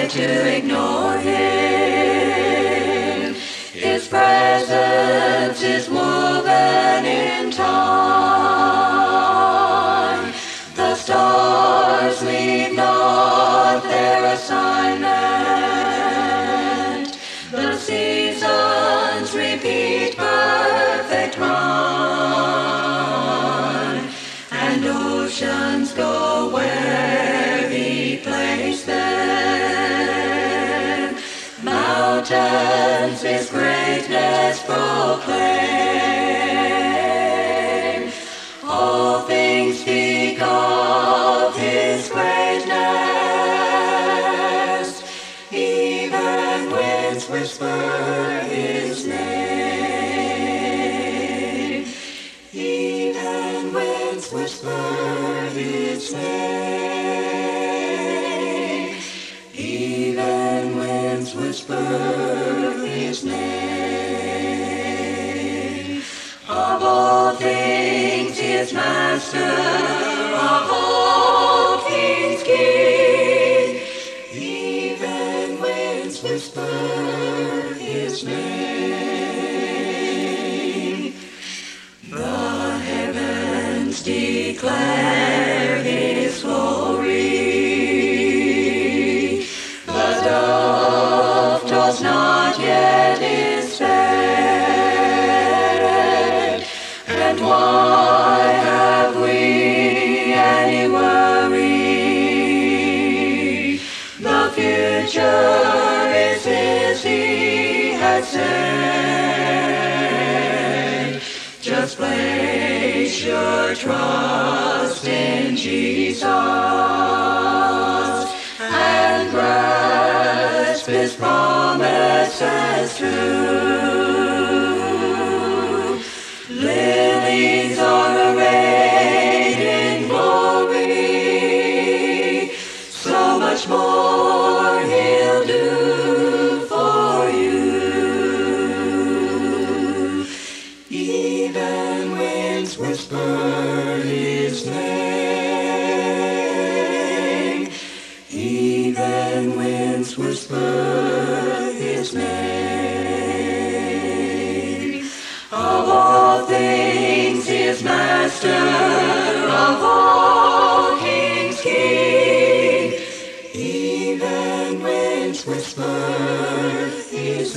to ignore him. His presence is woven in time. The stars leave not their assignment. The seasons repeat perfect run, and oceans go where he placed them. Mountains his greatness proclaim. All things speak of his greatness. Even winds whisper his name. Even winds whisper his name. Even winds whisper his name. Of all things he is master, of all things king. Even winds whisper his name. The heavens declare his glory. The dove does not yet his bed. And why have we any worry? The future is his, he has said. Just place your trust in Jesus and grasp his promises true. Lilies are arrayed in glory, so much more he'll do for you. Even winds whisper his name. Even winds whisper his name. Of all things he is master, of all kings king. Even winds whisper his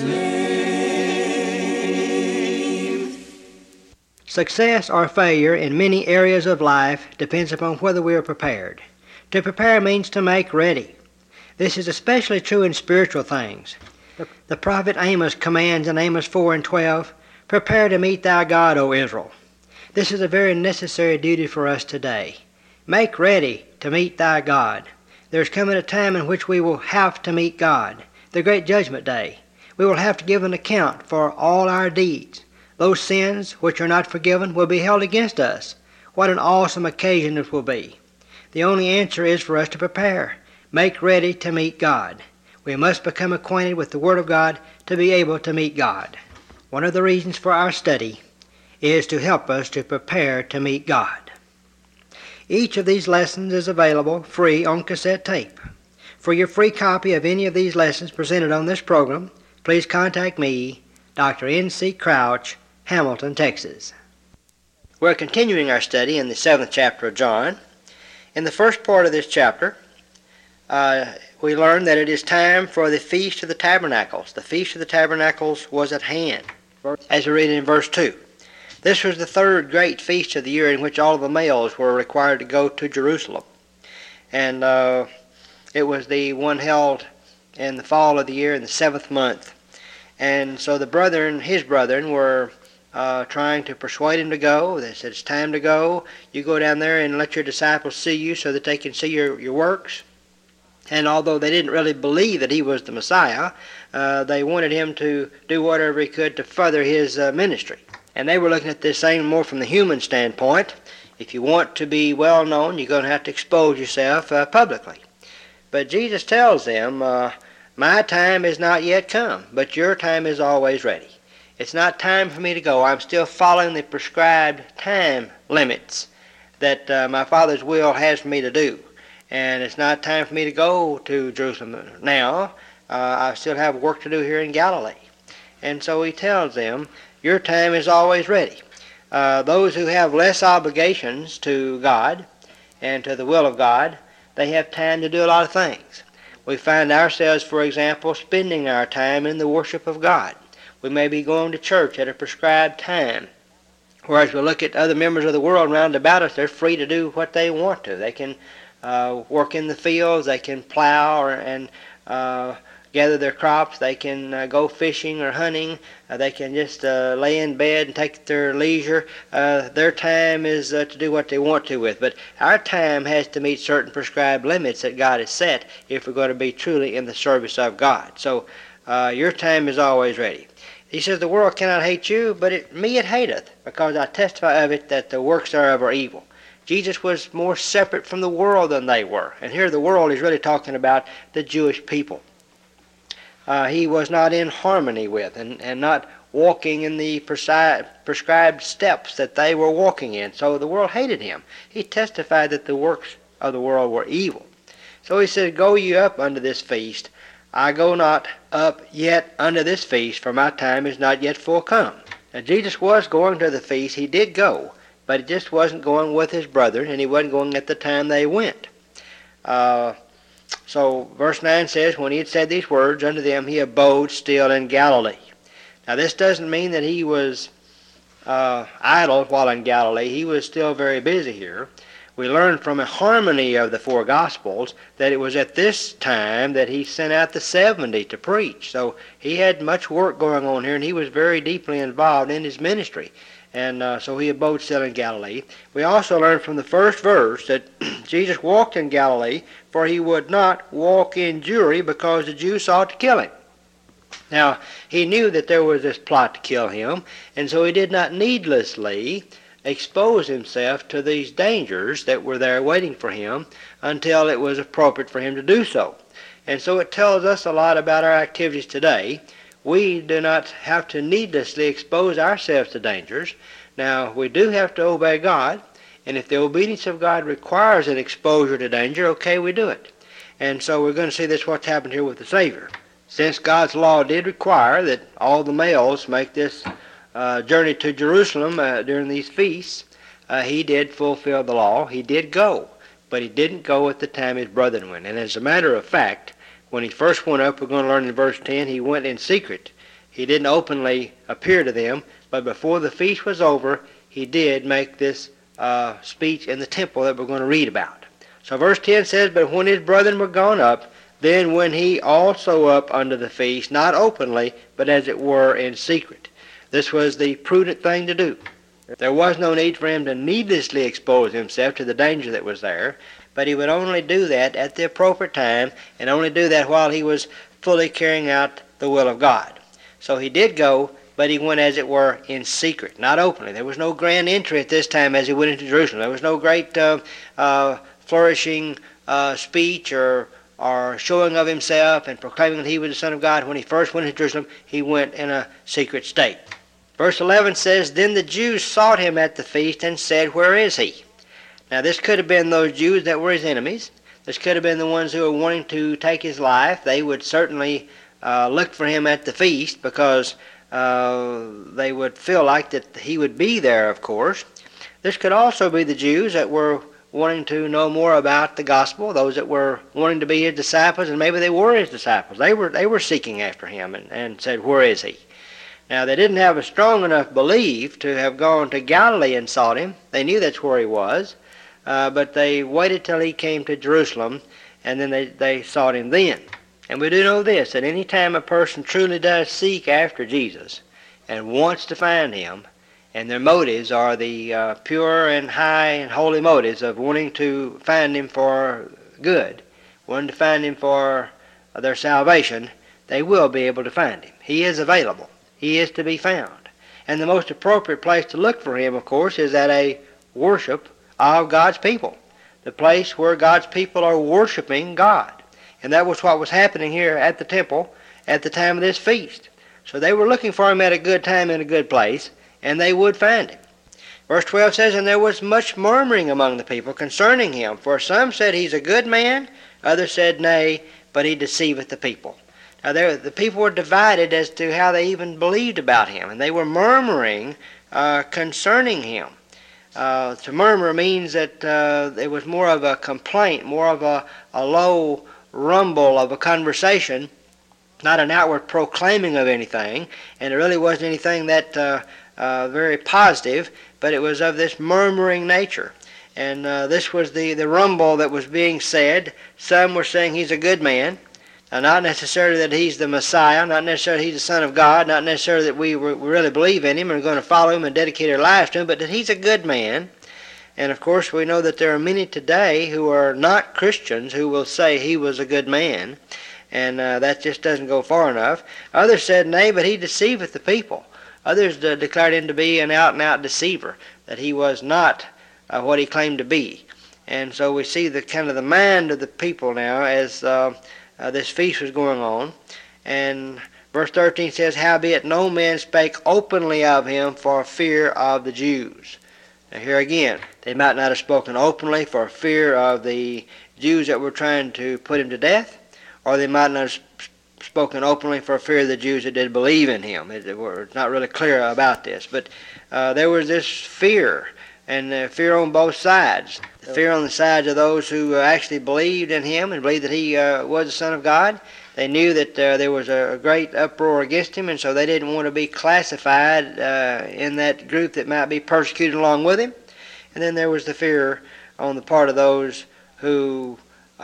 name. Success or failure in many areas of life depends upon whether we are prepared. To prepare means to make ready. This is especially true in spiritual things. The prophet Amos commands in Amos 4:12, "Prepare to meet thy God, O Israel." This is a very necessary duty for us today. Make ready to meet thy God. There is coming a time in which we will have to meet God, the great judgment day. We will have to give an account for all our deeds. Those sins which are not forgiven will be held against us. What an awesome occasion it will be. The only answer is for us to prepare. Make ready to meet God. We must become acquainted with the Word of God to be able to meet God. One of the reasons for our study is to help us to prepare to meet God. Each of these lessons is available free on cassette tape. For your free copy of any of these lessons presented on this program, please contact me, Dr. N.C. Crouch, Hamilton, Texas. We're continuing our study in the 7th chapter of John. In the first part of this chapter, we learned that it is time for the Feast of the Tabernacles. The Feast of the Tabernacles was at hand, as we read in verse 2. This was the third great feast of the year in which all of the males were required to go to Jerusalem. And it was the one held in the fall of the year in the 7th month. And so his brethren were trying to persuade him to go. They said, it's time to go. You go down there and let your disciples see you so that they can see your works. And although they didn't really believe that he was the Messiah, they wanted him to do whatever he could to further his ministry. And they were looking at this thing more from the human standpoint. If you want to be well known, you're going to have to expose yourself publicly. But Jesus tells them, my time is not yet come, but your time is always ready. It's not time for me to go. I'm still following the prescribed time limits that my Father's will has for me to do. and it's not time for me to go to Jerusalem now. I still have work to do here in Galilee. And so he tells them, your time is always ready. Those who have less obligations to God and to the will of God, they have time to do a lot of things. We find ourselves, for example, spending our time in the worship of God. We may be going to church at a prescribed time. Whereas we look at other members of the world round about us, they're free to do what they want to. They can work in the fields, they can plow and gather their crops, they can go fishing or hunting, they can just lay in bed and take their leisure. Their time is to do what they want to with. But our time has to meet certain prescribed limits that God has set if we're going to be truly in the service of God. So your time is always ready. He says, the world cannot hate you, but me it hateth, because I testify of it that the works thereof are evil. Jesus was more separate from the world than they were. And here the world is really talking about the Jewish people. He was not in harmony with and not walking in the prescribed steps that they were walking in. So the world hated him. He testified that the works of the world were evil. So he said, go ye up unto this feast. I go not up yet unto this feast, for my time is not yet full come. Now Jesus was going to the feast. He did go, but he just wasn't going with his brethren, and he wasn't going at the time they went. So verse 9 says, when he had said these words unto them, he abode still in Galilee. Now this doesn't mean that he was idle while in Galilee. He was still very busy here. We learn from a harmony of the four Gospels that it was at this time that he sent out the 70 to preach. So he had much work going on here, and he was very deeply involved in his ministry. And so he abode still in Galilee. We also learn from the first verse that Jesus walked in Galilee, for he would not walk in Jewry, because the Jews sought to kill him. Now, he knew that there was this plot to kill him, and so he did not needlessly expose himself to these dangers that were there waiting for him until it was appropriate for him to do so. And so it tells us a lot about our activities today. We do not have to needlessly expose ourselves to dangers. Now, we do have to obey God, and if the obedience of God requires an exposure to danger, okay, we do it. And so we're going to see this what's happened here with the Savior. Since God's law did require that all the males make this journey to Jerusalem during these feasts, he did fulfill the law. He did go, but he didn't go at the time his brethren went. And as a matter of fact, when he first went up, we're going to learn in verse 10, he went in secret. He didn't openly appear to them, but before the feast was over, he did make this speech in the temple that we're going to read about. So verse 10 says, but when his brethren were gone up, then went he also up unto the feast, not openly, but as it were in secret. This was the prudent thing to do. There was no need for him to needlessly expose himself to the danger that was there, but he would only do that at the appropriate time, and only do that while he was fully carrying out the will of God. So he did go, but he went, as it were, in secret, not openly. There was no grand entry at this time as he went into Jerusalem. There was no great flourishing speech or showing of himself and proclaiming that he was the Son of God. When he first went into Jerusalem, he went in a secret state. Verse 11 says, then the Jews sought him at the feast and said, where is he? Now this could have been those Jews that were his enemies. This could have been the ones who were wanting to take his life. They would certainly look for him at the feast, because they would feel like that he would be there, of course. This could also be the Jews that were wanting to know more about the gospel, those that were wanting to be his disciples, and maybe they were his disciples. They were seeking after him and said, where is he? Now, they didn't have a strong enough belief to have gone to Galilee and sought him. They knew that's where he was, but they waited till he came to Jerusalem, and then they sought him then. And we do know this, that any time a person truly does seek after Jesus and wants to find him, and their motives are the pure and high and holy motives of wanting to find him for good, wanting to find him for their salvation, they will be able to find him. He is available. He is to be found. And the most appropriate place to look for him, of course, is at a worship of God's people, the place where God's people are worshiping God. And that was what was happening here at the temple at the time of this feast. So they were looking for him at a good time in a good place, and they would find him. Verse 12 says, "And there was much murmuring among the people concerning him. For some said, He's a good man. Others said, Nay, but he deceiveth the people." Now the people were divided as to how they even believed about him, and they were murmuring concerning him. To murmur means that it was more of a complaint, more of a low rumble of a conversation, not an outward proclaiming of anything, and it really wasn't anything that very positive, but it was of this murmuring nature. And this was the rumble that was being said. Some were saying he's a good man, not necessarily that he's the Messiah, not necessarily he's the Son of God, not necessarily that we really believe in him and are going to follow him and dedicate our lives to him, but that he's a good man. And of course we know that there are many today who are not Christians who will say he was a good man, and that just doesn't go far enough. Others said, Nay, but he deceiveth the people. Others declared him to be an out-and-out deceiver, that he was not what he claimed to be. And so we see the kind of the mind of the people now as this feast was going on. And verse 13 says, "Howbeit no man spake openly of him for fear of the Jews." Now here again, they might not have spoken openly for fear of the Jews that were trying to put him to death, or they might not have spoken openly for fear of the Jews that did believe in him. It's not really clear about this, but there was this fear, and fear on both sides. The fear on the sides of those who actually believed in him and believed that he was the Son of God. They knew that there was a great uproar against him, and so they didn't want to be classified in that group that might be persecuted along with him. And then there was the fear on the part of those who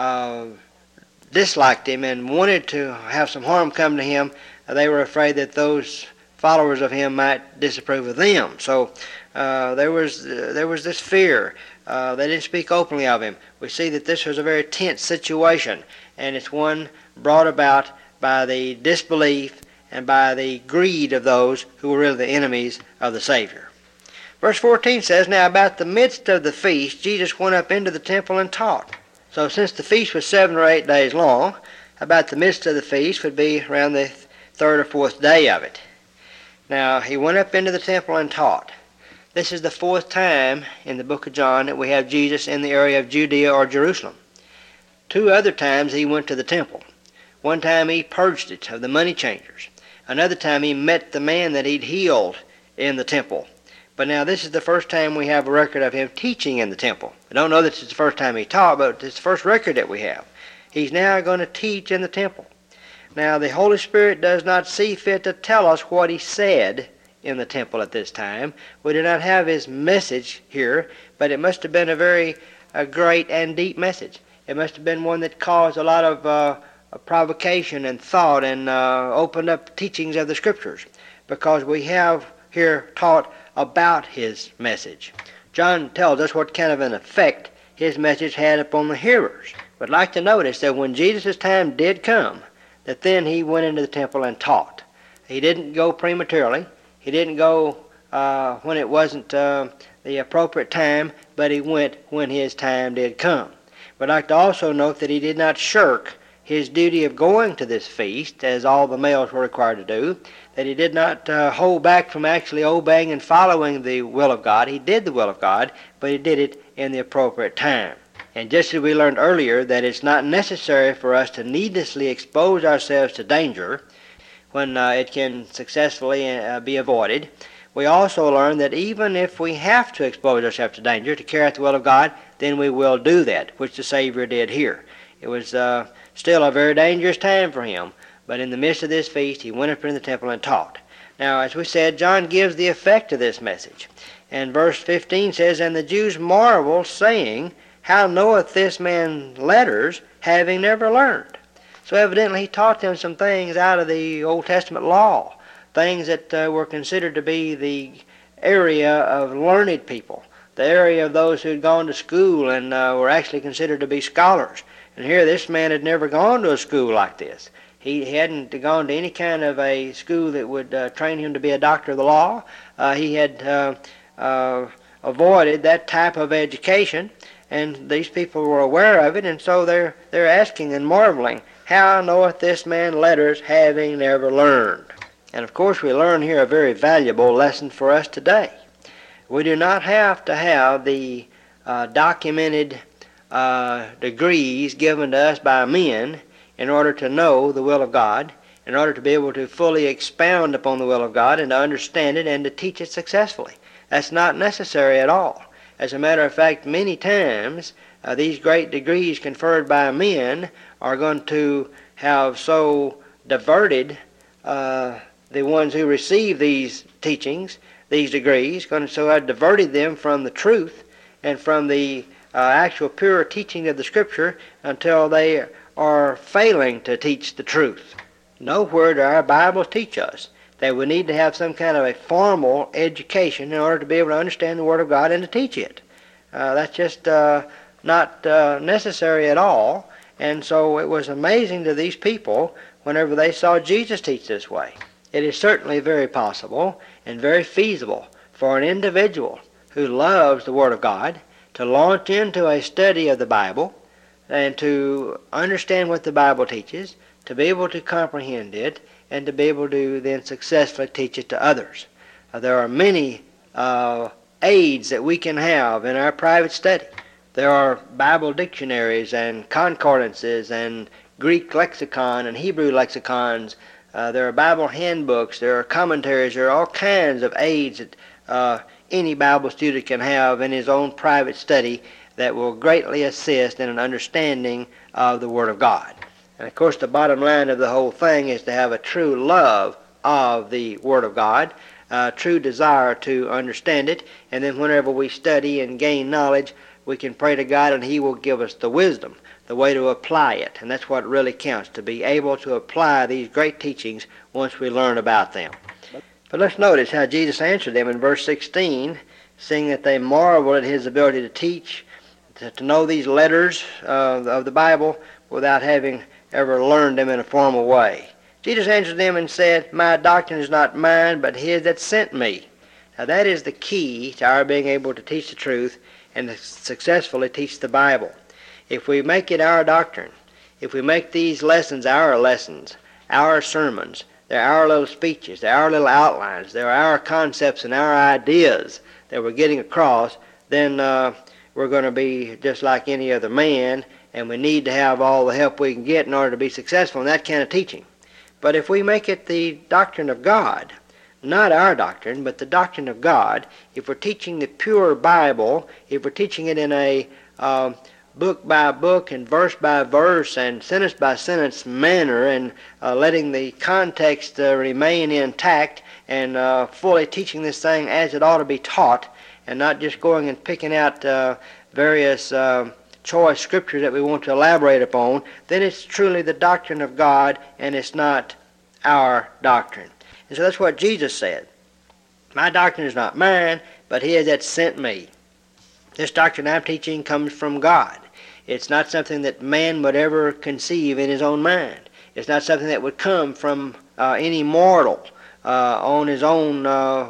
disliked him and wanted to have some harm come to him. They were afraid that those followers of him might disapprove of them. So there was this fear. They didn't speak openly of him. We see that this was a very tense situation, and it's one brought about by the disbelief and by the greed of those who were really the enemies of the Savior. Verse 14 says, "Now about the midst of the feast, Jesus went up into the temple and taught." So since the feast was 7 or 8 days long, about the midst of the feast would be around the 3rd or 4th day of it. Now he went up into the temple and taught. This is the 4th time in the book of John that we have Jesus in the area of Judea or Jerusalem. 2 other times he went to the temple. One time he purged it of the money changers. Another time he met the man that he'd healed in the temple. But now this is the first time we have a record of him teaching in the temple. I don't know that it's the first time he taught, but it's the first record that we have. He's now going to teach in the temple. Now the Holy Spirit does not see fit to tell us what he said in the temple at this time. We do not have his message here, but it must have been a great and deep message. It must have been one that caused a lot of provocation and thought and opened up teachings of the Scriptures, because we have here taught about his message. John tells us what kind of an effect his message had upon the hearers. But I'd like to notice that when Jesus' time did come, that then he went into the temple and taught. He didn't go prematurely. He didn't go when it wasn't the appropriate time, but he went when his time did come. But I'd like to also note that he did not shirk his duty of going to this feast, as all the males were required to do, that he did not hold back from actually obeying and following the will of God. He did the will of God, but he did it in the appropriate time. And just as we learned earlier that it's not necessary for us to needlessly expose ourselves to danger when it can successfully be avoided, we also learned that even if we have to expose ourselves to danger to carry out the will of God, then we will do that, which the Savior did here. It was still a very dangerous time for him, but in the midst of this feast, he went up into the temple and taught. Now, as we said, John gives the effect of this message. And verse 15 says, "And the Jews marveled, saying, How knoweth this man letters, having never learned?" So evidently he taught them some things out of the Old Testament law, things that were considered to be the area of learned people, the area of those who had gone to school and were actually considered to be scholars. And here this man had never gone to a school like this. He hadn't gone to any kind of a school that would train him to be a doctor of the law. He had avoided that type of education, and these people were aware of it, and so they're asking and marveling, "How knoweth this man letters, having never learned?" And of course we learn here a very valuable lesson for us today. We do not have to have the documented degrees given to us by men in order to know the will of God, in order to be able to fully expound upon the will of God and to understand it and to teach it successfully. That's not necessary at all. As a matter of fact, many times these great degrees conferred by men are going to have so diverted the ones who receive these teachings, these degrees, going to so have diverted them from the truth and from the actual pure teaching of the Scripture until they are failing to teach the truth. Nowhere do our Bibles teach us that we need to have some kind of a formal education in order to be able to understand the Word of God and to teach it. That's just not necessary at all. And so it was amazing to these people whenever they saw Jesus teach this way. It is certainly very possible and very feasible for an individual who loves the Word of God to launch into a study of the Bible and to understand what the Bible teaches, to be able to comprehend it, and to be able to then successfully teach it to others. There are many aids that we can have in our private study. There are Bible dictionaries and concordances and Greek lexicon and Hebrew lexicons. There are Bible handbooks. There are commentaries. There are all kinds of aids that any Bible student can have in his own private study that will greatly assist in an understanding of the Word of God. And of course the bottom line of the whole thing is to have a true love of the Word of God, a true desire to understand it, and then whenever we study and gain knowledge, we can pray to God and He will give us the wisdom, the way to apply it. And that's what really counts, to be able to apply these great teachings once we learn about them. But let's notice how Jesus answered them in verse 16, seeing that they marveled at His ability to teach, to know these letters of the Bible without having ever learned them in a formal way. Jesus answered them and said, "My doctrine is not mine, but His that sent me." Now that is the key to our being able to teach the truth and to successfully teach the Bible. If we make it our doctrine, if we make these lessons, our sermons, they're our little speeches, they're our little outlines, they're our concepts and our ideas that we're getting across, then we're going to be just like any other man, and we need to have all the help we can get in order to be successful in that kind of teaching. But if we make it the doctrine of God, not our doctrine, but the doctrine of God, if we're teaching the pure Bible, if we're teaching it in a book by book and verse by verse and sentence by sentence manner, and letting the context remain intact, and fully teaching this thing as it ought to be taught, and not just going and picking out various choice scriptures that we want to elaborate upon, then it's truly the doctrine of God and it's not our doctrine. And so that's what Jesus said. My doctrine is not mine, but His that sent me. This doctrine I'm teaching comes from God. It's not something that man would ever conceive in his own mind. It's not something that would come from any mortal on his own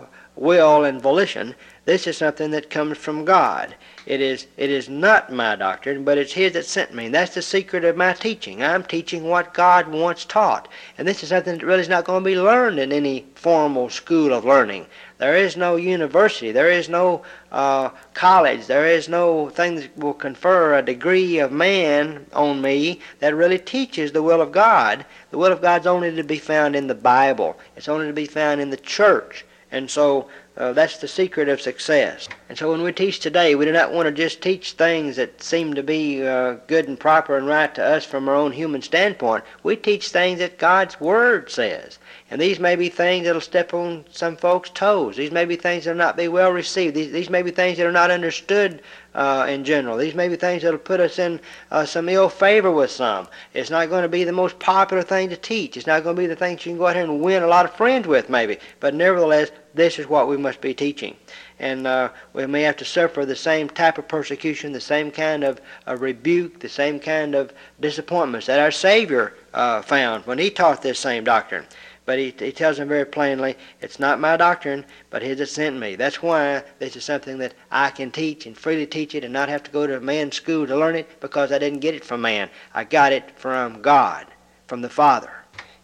will and volition. This is something that comes from God. It is not my doctrine, but it's His that sent me. And that's the secret of my teaching. I'm teaching what God wants taught. And this is something that really is not going to be learned in any formal school of learning. There is no university. There is no college. There is no thing that will confer a degree of man on me that really teaches the will of God. The will of God's only to be found in the Bible. It's only to be found in the church. And so that's the secret of success. And so when we teach today, we do not want to just teach things that seem to be good and proper and right to us from our own human standpoint. We teach things that God's Word says. And these may be things that will step on some folks' toes. These may be things that will not be well received. These may be things that are not understood in general. These may be things that will put us in some ill favor with some. It's not going to be the most popular thing to teach. It's not going to be the things you can go out here and win a lot of friends with maybe. But nevertheless, this is what we must be teaching. And we may have to suffer the same type of persecution, the same kind of rebuke, the same kind of disappointments that our Savior found when He taught this same doctrine. But he tells them very plainly, it's not my doctrine, but His that sent me. That's why this is something that I can teach and freely teach it and not have to go to a man's school to learn it, because I didn't get it from man. I got it from God, from the Father.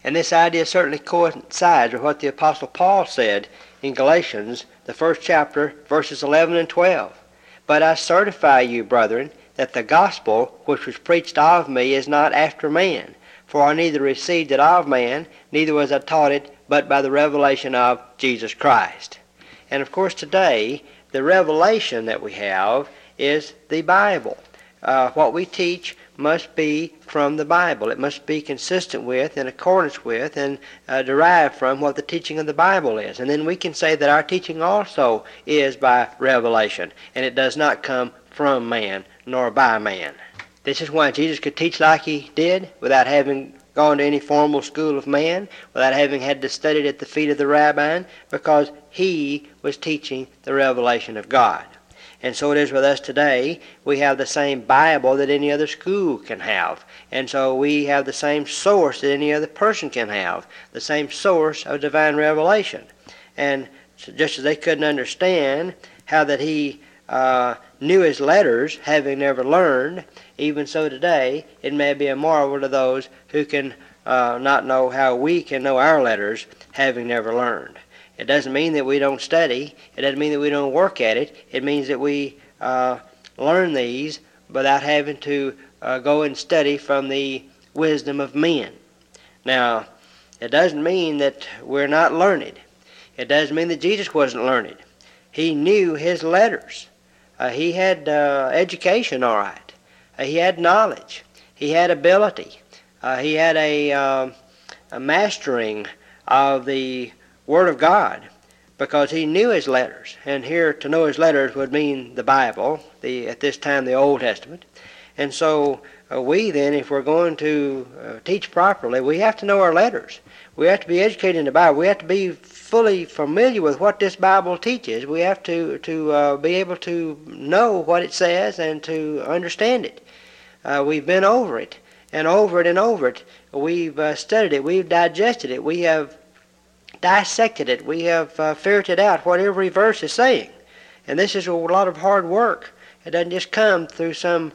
And this idea certainly coincides with what the Apostle Paul said in Galatians, the 1st chapter, verses 11 and 12. But I certify you, brethren, that the gospel which was preached of me is not after man. For I neither received it of man, neither was I taught it, but by the revelation of Jesus Christ. And of course today, the revelation that we have is the Bible. What we teach must be from the Bible. It must be consistent with, in accordance with, and derived from what the teaching of the Bible is. And then we can say that our teaching also is by revelation, and it does not come from man, nor by man. This is why Jesus could teach like he did, without having gone to any formal school of man, without having had to study it at the feet of the rabbi, because he was teaching the revelation of God. And so it is with us today. We have the same Bible that any other school can have. And so we have the same source that any other person can have, the same source of divine revelation. And so just as they couldn't understand how that he knew his letters, having never learned, even so today it may be a marvel to those who can not know how we can know our letters, having never learned. It doesn't mean that we don't study. It doesn't mean that we don't work at it. It means that we learn these without having to go and study from the wisdom of men. Now, it doesn't mean that we're not learned. It doesn't mean that Jesus wasn't learned. He knew his letters. He had education, all right. He had knowledge. He had ability. He had a mastering of the Word of God, because he knew his letters. And here, to know his letters would mean the Bible, at this time the Old Testament. And so we then, if we're going to teach properly, we have to know our letters. We have to be educated in the Bible. We have to be fully familiar with what this Bible teaches. We have to be able to know what it says and to understand it. We've been over it and over it and over it. We've studied it. We've digested it. We have dissected it. We have ferreted out what every verse is saying. And this is a lot of hard work. It doesn't just come through some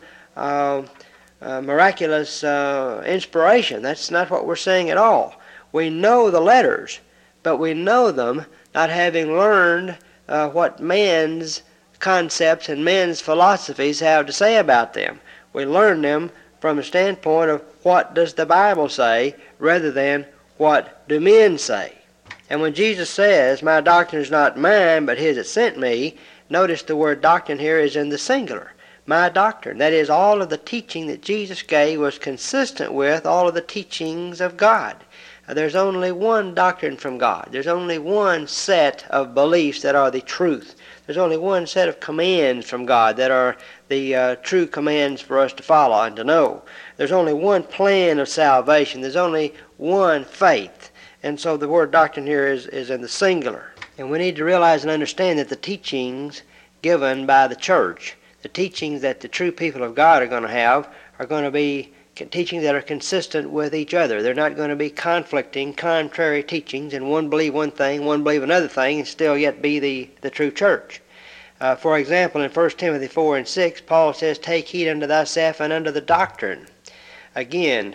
miraculous inspiration. That's not what we're saying at all. We know the letters, but we know them not having learned what man's concepts and men's philosophies have to say about them. We learn them from the standpoint of what does the Bible say, rather than what do men say. And when Jesus says, my doctrine is not mine, but his that sent me, notice the word doctrine here is in the singular. My doctrine. That is, all of the teaching that Jesus gave was consistent with all of the teachings of God. There's only one doctrine from God. There's only one set of beliefs that are the truth. There's only one set of commands from God that are the true commands for us to follow and to know. There's only one plan of salvation. There's only one faith. And so the word doctrine here is in the singular. And we need to realize and understand that the teachings given by the church, the teachings that the true people of God are going to have, are going to be teachings that are consistent with each other. They're not going to be conflicting, contrary teachings, and one believe one thing, one believe another thing, and still yet be the true church. For example, in 1 Timothy 4 and 6, Paul says, take heed unto thyself and unto the doctrine. Again,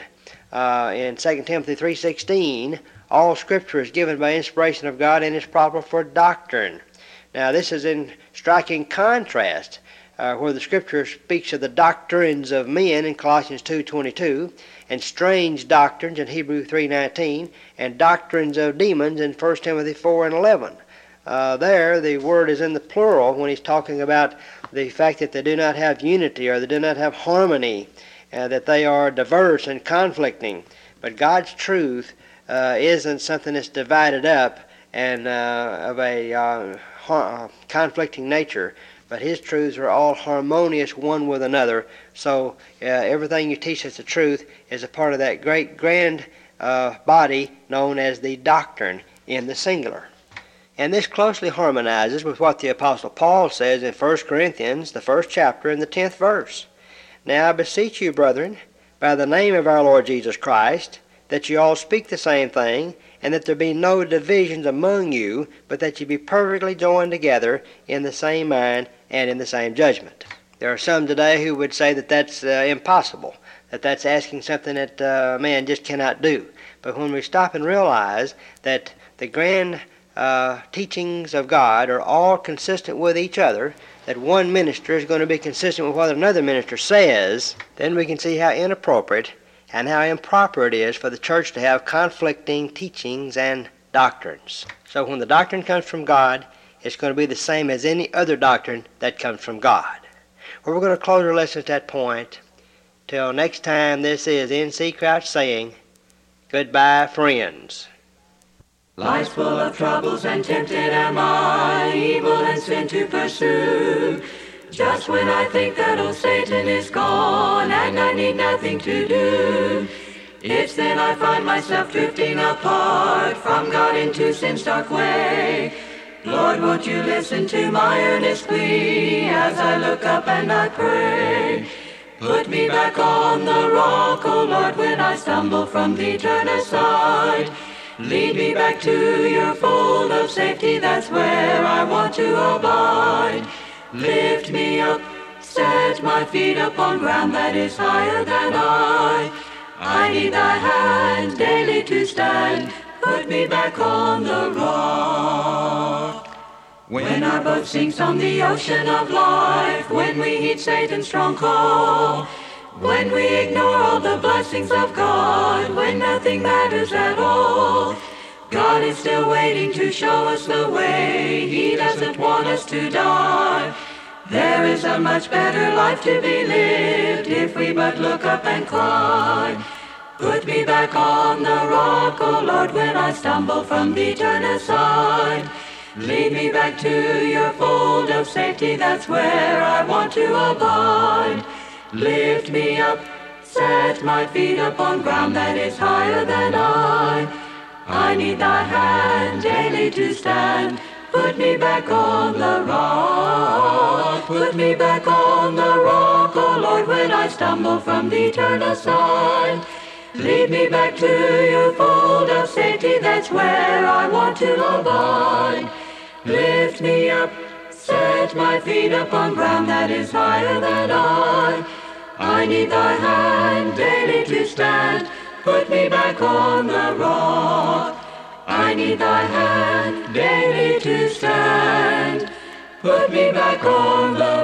in 2 Timothy 3:16, all Scripture is given by inspiration of God and is proper for doctrine. Now this is in striking contrast where the Scripture speaks of the doctrines of men in Colossians 2:22, and strange doctrines in Hebrews 3:19, and doctrines of demons in 1 Timothy 4 and 11. There the word is in the plural when he's talking about the fact that they do not have unity, or they do not have harmony, that they are diverse and conflicting. But God's truth isn't something that's divided up and of a conflicting nature, but his truths are all harmonious one with another. So everything you teach as the truth is a part of that great grand body known as the doctrine in the singular. And this closely harmonizes with what the Apostle Paul says in 1 Corinthians, the 1st chapter and the 10th verse. Now I beseech you, brethren, by the name of our Lord Jesus Christ, that you all speak the same thing, and that there be no divisions among you, but that you be perfectly joined together in the same mind and in the same judgment. There are some today who would say that that's impossible, that that's asking something that man just cannot do. But when we stop and realize that the grand teachings of God are all consistent with each other, that one minister is going to be consistent with what another minister says, then we can see how inappropriate and how improper it is for the church to have conflicting teachings and doctrines. So when the doctrine comes from God, it's going to be the same as any other doctrine that comes from God. Well, we're going to close our lesson at that point. Till next time, this is N.C. Crouch saying, goodbye, friends. Life's full of troubles and tempted am I, evil and sin to pursue. Just when I think that old Satan is gone and I need nothing to do, it's then I find myself drifting apart from God into sin's dark way. Lord, won't you listen to my earnest plea as I look up and I pray? Put me back on the rock, O Lord, when I stumble from thee, turn aside. Lead me back to your fold of safety, that's where I want to abide. Lift me up, set my feet upon ground that is higher than I need thy hand daily to stand. Put me back on the rock. When our boat sinks on the ocean of life, when we heed Satan's strong call, when we ignore all the blessings of God, when nothing matters at all, God is still waiting to show us the way. He doesn't want us to die. There is a much better life to be lived if we but look up and cry. Put me back on the rock, O Lord, when I stumble from thee, turn aside. Lead me back to your fold of safety, that's where I want to abide. Lift me up, set my feet upon ground that is higher than I need thy hand daily to stand. Put me back on the rock. Put me back on the rock, O Lord, when I stumble from thee, turn aside. Lead me back to your fold of safety, that's where I want to abide. Lift me up, set my feet upon ground that is higher than I need thy hand daily to stand. Put me back on the rock. I need thy hand daily to stand. Put me back on the